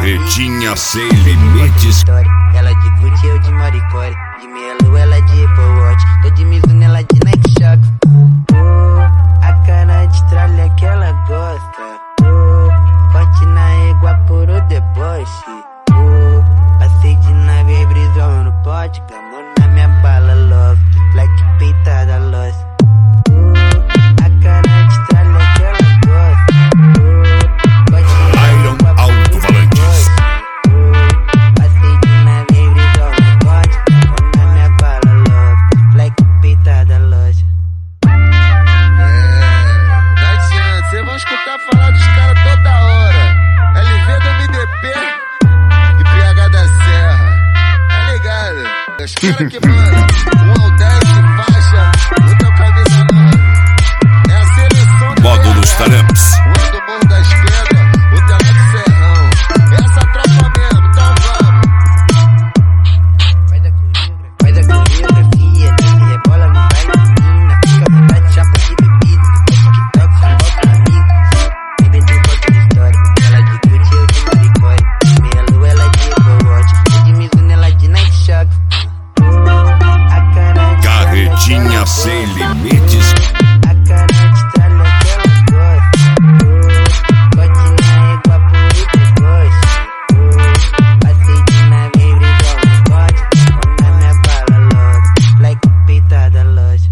Carretinha sem limites. Ela de Gucci, eu de Maricore. De Melo, ela de Apple Watch. Tô de Mizuno, ela de Nike Shox. A cara de tralha que ela gosta. Corte na égua por o deboche. Passei de nave, brisão no pote. Clamou na minha bala, love. Black peitada, lost. A cara de tralha que ela gosta. Iron Alto-Falantes. Passei de nave, brisão no pote. Clamou na minha bala, love. Black peitada, lost. Não adianta, cês vão escutar falar dos caras toda hora. LV do MDP e PH da Serra. Tá ligado? Os caras que mandam 1 ao 10 de faixa, o teu camisa 9. É a seleção de Módulos BH. Taramps. O do Morro das Pedras, o teu do Serrão. Essa tropa mesmo, então vamos. Faz a coreografia, desce rebola no baile de mina. Fica à vontade, chapa de bebida. TikTok, só volta amigo. Sempre tem foto de história. Ela de Gucci, eu de Maricore. De Melo, ela de Apple Watch. Tô de Mizuno, ela de Nike Shox. A cara de Carretinha sem limites. A cara de tralha que ela gosta. Corte na égua por o deboche. Passei de nave, brisão no pote. Ou na minha bala, love. Black peitada, loja.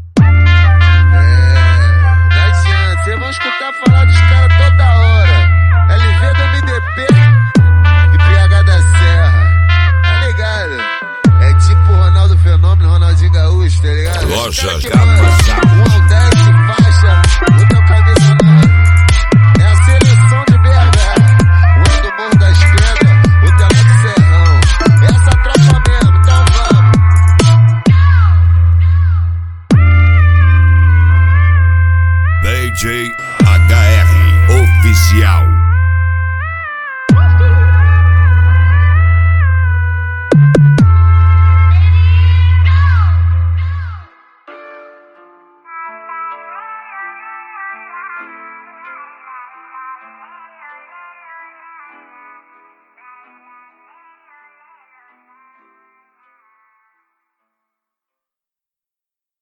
Não adianta, cês vão escutar falar dos caras toda hora. LV do MDP e PH da Serra. Tá ligado? É tipo Ronaldo Fenômeno, Ronaldinho Gaúcho, tá ligado? Loja Os caras que Capa mandam 1 ao 10 de faixa, o teu camisa 9. É a seleção de BH. O do Morro das Pedras, o teu do Serrão. Essa tropa mesmo, então vamos. DJ HR Oficial.